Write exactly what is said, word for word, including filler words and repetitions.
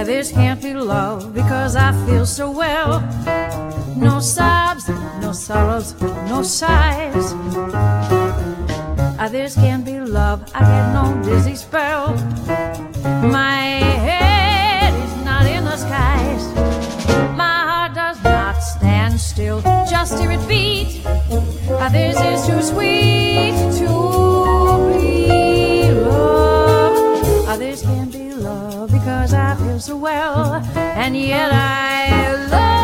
This can't be love because I feel so well. No sobs, no sorrows, no sighs. This can't be love, I get no dizzy spell. My head is not in the skies. My heart does not stand still, just hear it beat. This is too sweet to be love. This can't be love because I feel so well, and yet I love.